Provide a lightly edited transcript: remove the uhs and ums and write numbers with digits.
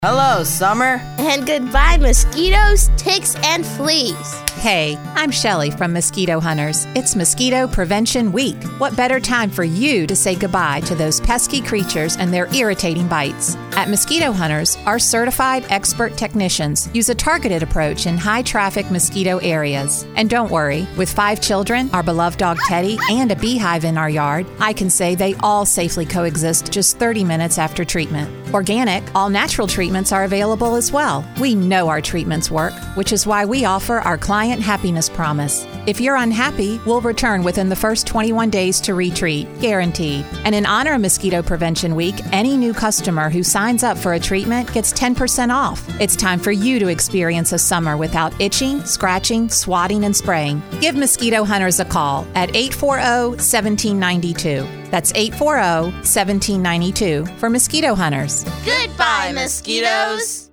Hello, Summer. And goodbye, mosquitoes, ticks, and fleas. Hey, I'm Shelly from Mosquito Hunters. It's Mosquito Prevention Week. What better time for you to say goodbye to those pesky creatures and their irritating bites? At Mosquito Hunters, our certified expert technicians use a targeted approach in high-traffic mosquito areas. And don't worry, with 5 children, our beloved dog Teddy, and a beehive in our yard, I can say they all safely coexist just 30 minutes after treatment. Organic, all-natural treatments are available as well. We know our treatments work, which is why we offer our Client Happiness Promise. If you're unhappy, we'll return within the first 21 days to retreat, guaranteed. And in honor of Mosquito Prevention Week, any new customer who signs up for a treatment gets 10% off. It's time for you to experience a summer without itching, scratching, swatting, and spraying. Give Mosquito Hunters a call at 840-1792. That's 840-1792 for Mosquito Hunters. Goodbye, mosquitoes.